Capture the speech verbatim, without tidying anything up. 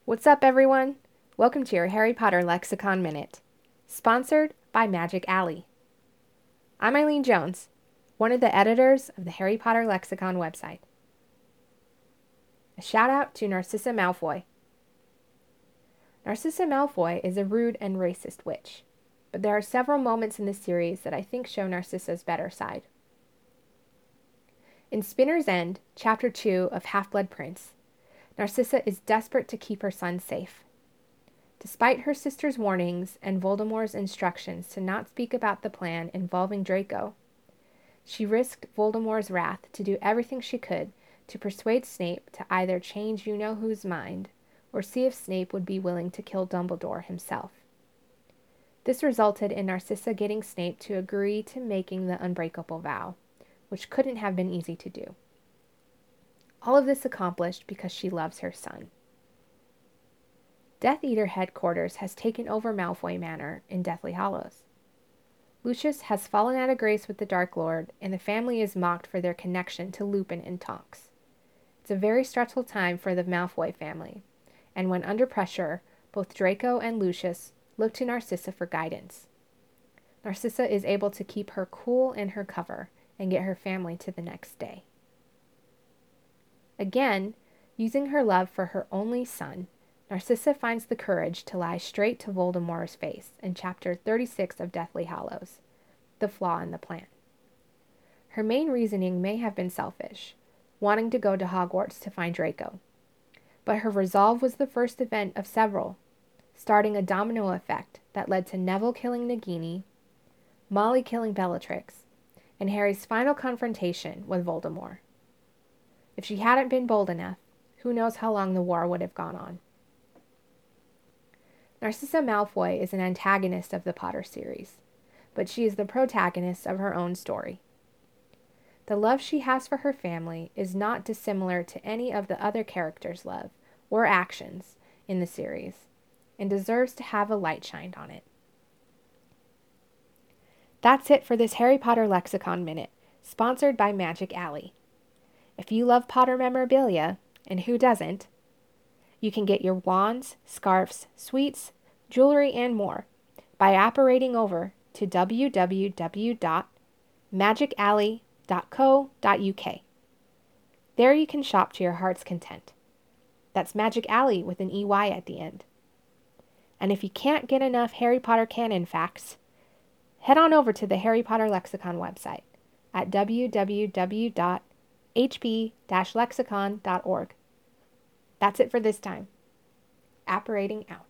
What's up, everyone? Welcome to your Harry Potter Lexicon Minute, sponsored by Magic Alley. I'm Eileen Jones, one of the editors of the Harry Potter Lexicon website. A shout out to Narcissa Malfoy. Narcissa Malfoy is a rude and racist witch, but there are several moments in this series that I think show Narcissa's better side. In Spinner's End, Chapter two of Half-Blood Prince, Narcissa is desperate to keep her son safe. Despite her sister's warnings and Voldemort's instructions to not speak about the plan involving Draco, she risked Voldemort's wrath to do everything she could to persuade Snape to either change you-know-who's mind or see if Snape would be willing to kill Dumbledore himself. This resulted in Narcissa getting Snape to agree to making the unbreakable vow, which couldn't have been easy to do. All of this accomplished because she loves her son. Death Eater headquarters has taken over Malfoy Manor in Deathly Hallows. Lucius has fallen out of grace with the Dark Lord, and the family is mocked for their connection to Lupin and Tonks. It's a very stressful time for the Malfoy family, and when under pressure, both Draco and Lucius look to Narcissa for guidance. Narcissa is able to keep her cool in her cover and get her family to the next day. Again, using her love for her only son, Narcissa finds the courage to lie straight to Voldemort's face in Chapter thirty-six of Deathly Hallows, The Flaw in the Plan. Her main reasoning may have been selfish, wanting to go to Hogwarts to find Draco, but her resolve was the first event of several, starting a domino effect that led to Neville killing Nagini, Molly killing Bellatrix, and Harry's final confrontation with Voldemort. If she hadn't been bold enough, who knows how long the war would have gone on. Narcissa Malfoy is an antagonist of the Potter series, but she is the protagonist of her own story. The love she has for her family is not dissimilar to any of the other characters' love or actions in the series, and deserves to have a light shined on it. That's it for this Harry Potter Lexicon Minute, sponsored by Magic Alley. If you love Potter memorabilia, and who doesn't, you can get your wands, scarves, sweets, jewelry, and more by apparating over to w w w dot magic alley dot co dot u k. There you can shop to your heart's content. That's Magic Alley with an E Y at the end. And if you can't get enough Harry Potter canon facts, head on over to the Harry Potter Lexicon website at w w w dot h p dash lexicon dot org. That's it for this time. Apparating out.